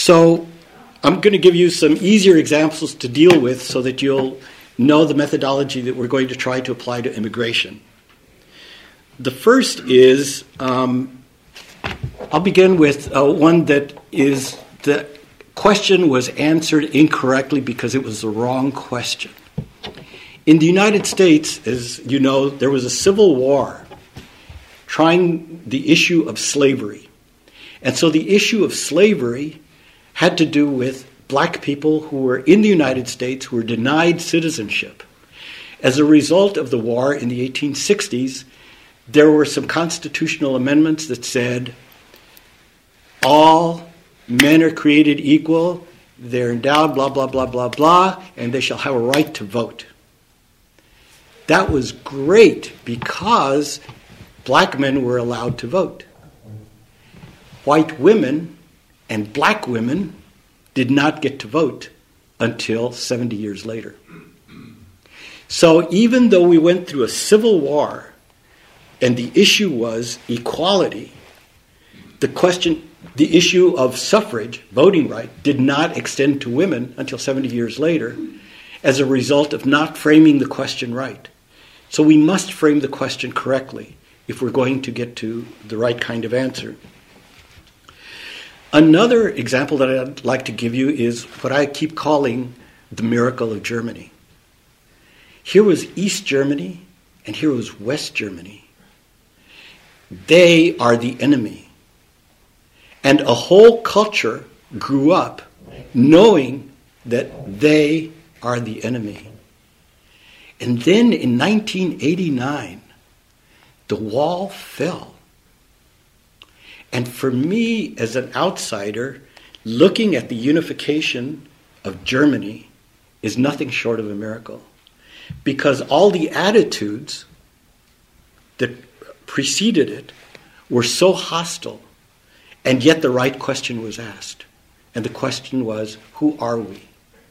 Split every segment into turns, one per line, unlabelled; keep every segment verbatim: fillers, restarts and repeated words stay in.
So I'm going to give you some easier examples to deal with so that you'll know the methodology that we're going to try to apply to immigration. The first is, um, I'll begin with uh, one that is, the question was answered incorrectly because it was the wrong question. In the United States, as you know, there was a civil war trying the issue of slavery. And so the issue of slavery had to do with black people who were in the United States who were denied citizenship. As a result of the war in the eighteen sixties, there were some constitutional amendments that said all men are created equal, they're endowed, blah, blah, blah, blah, blah, and they shall have a right to vote. That was great because black men were allowed to vote. White women and black women did not get to vote until seventy years later. So even though we went through a civil war and the issue was equality, the question, the issue of suffrage, voting right, did not extend to women until seventy years later as a result of not framing the question right. So we must frame the question correctly if we're going to get to the right kind of answer. Another example that I'd like to give you is what I keep calling the miracle of Germany. Here was East Germany, and here was West Germany. They are the enemy. And a whole culture grew up knowing that they are the enemy. And then in nineteen eighty-nine, the wall fell. And for me, as an outsider, looking at the unification of Germany is nothing short of a miracle. Because all the attitudes that preceded it were so hostile, and yet the right question was asked. And the question was, who are we?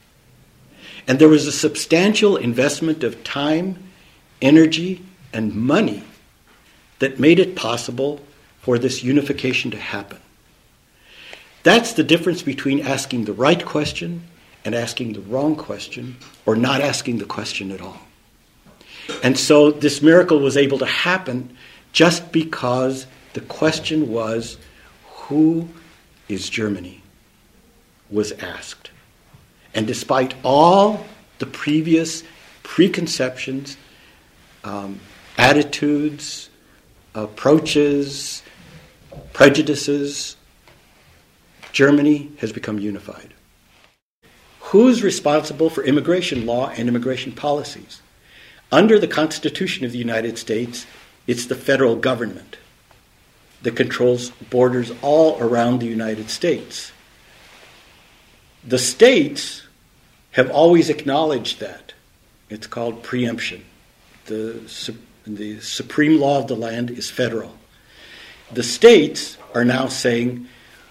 And there was a substantial investment of time, energy, and money that made it possible for this unification to happen. That's the difference between asking the right question and asking the wrong question, or not asking the question at all. And so this miracle was able to happen just because the question was, who is Germany? Was asked. And despite all the previous preconceptions, um, attitudes, approaches, prejudices, Germany has become unified. Who's responsible for immigration law and immigration policies? Under the Constitution of the United States, it's the federal government that controls borders all around the United States. The states have always acknowledged that. It's called preemption. The, the supreme law of the land is federal. The states are now saying,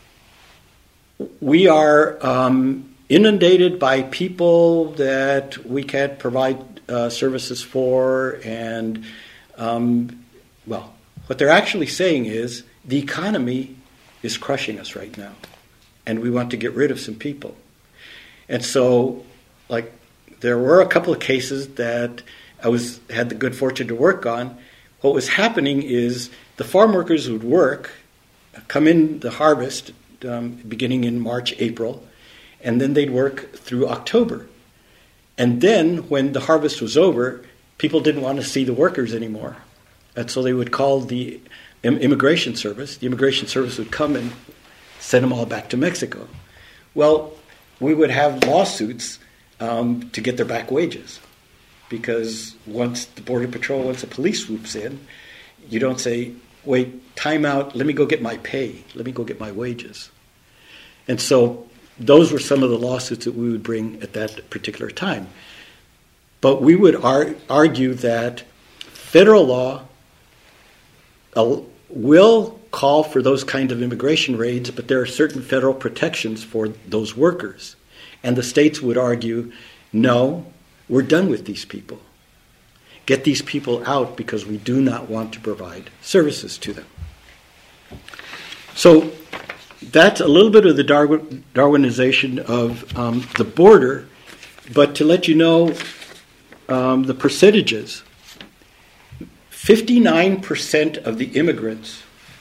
we are um, inundated by people that we can't provide uh, services for, and, um, well, what they're actually saying is the economy is crushing us right now, and we want to get rid of some people. And so, like, there were a couple of cases that I was had the good fortune to work on. What was happening is the farm workers would work, come in the harvest, um, beginning in March, April, and then they'd work through October. And then, when the harvest was over, people didn't want to see the workers anymore. And so they would call the immigration service. The immigration service would come and send them all back to Mexico. Well, we would have lawsuits um, to get their back wages. Because once the Border Patrol, once the police swoops in, you don't say, wait, time out, let me go get my pay, let me go get my wages. And so those were some of the lawsuits that we would bring at that particular time. But we would ar- argue that federal law uh, will call for those kind of immigration raids, but there are certain federal protections for those workers. And the states would argue, no, we're done with these people. Get these people out because we do not want to provide services to them. So that's a little bit of the Darwin, Darwinization of um, the border, but to let you know um, the percentages, fifty-nine percent of the immigrants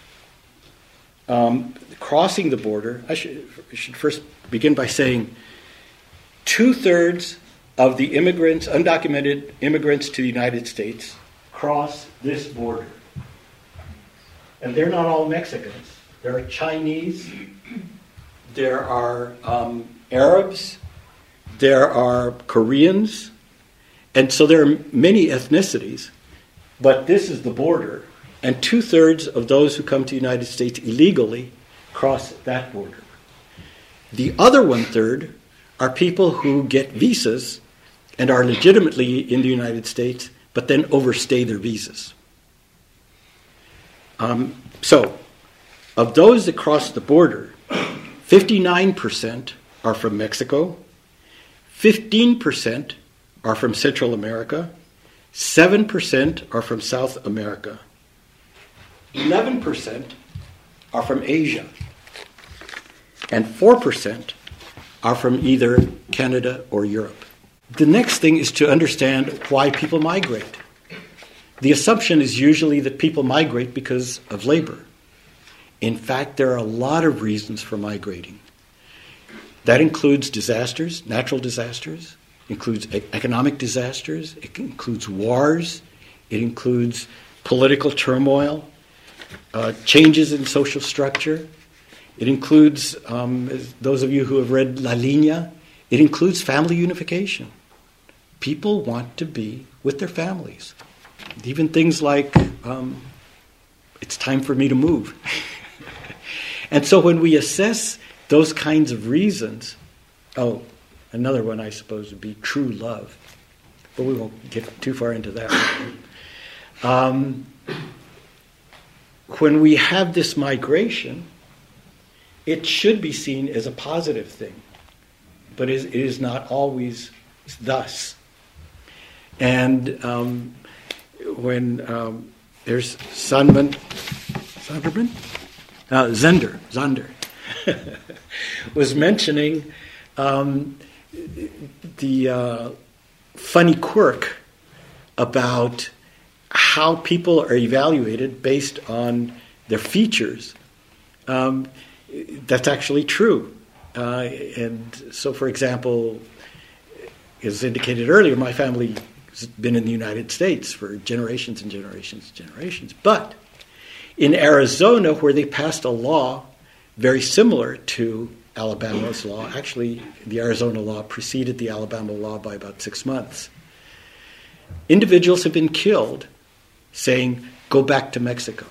um, crossing the border, I should, I should first begin by saying two-thirds of the immigrants, undocumented immigrants to the United States, cross this border. And they're not all Mexicans. There are Chinese, there are um, Arabs, there are Koreans, and so there are many ethnicities, but this is the border, and two-thirds of those who come to the United States illegally cross that border. The other one-third are people who get visas and are legitimately in the United States, but then overstay their visas. Um, so, of those that cross the border, fifty-nine percent are from Mexico, fifteen percent are from Central America, seven percent are from South America, eleven percent are from Asia, and four percent are from either Canada or Europe. The next thing is to understand why people migrate. The assumption is usually that people migrate because of labor. In fact, there are a lot of reasons for migrating. That includes disasters, natural disasters, includes economic disasters, it includes wars, it includes political turmoil, uh, changes in social structure. It includes, um, those of you who have read La Línea, it includes family unification. People want to be with their families. Even things like, um, it's time for me to move. And so when we assess those kinds of reasons, oh, another one I suppose would be true love, but we won't get too far into that. Um, when we have this migration, it should be seen as a positive thing, but it is not always thus. And um, when um, there's Sandman, Sanderman? Uh, Zender, Zander, was mentioning um, the uh, funny quirk about how people are evaluated based on their features. Um, that's actually true. Uh, and so, for example, as indicated earlier, my family has been in the United States for generations and generations and generations. But in Arizona, where they passed a law very similar to Alabama's law, actually the Arizona law preceded the Alabama law by about six months, individuals have been killed saying, go back to Mexico.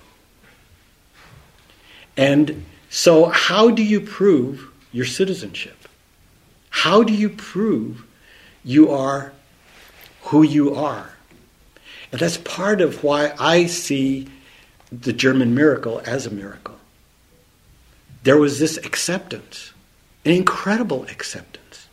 And so how do you prove your citizenship? How do you prove you are who you are? And that's part of why I see the German miracle as a miracle. There was this acceptance, an incredible acceptance.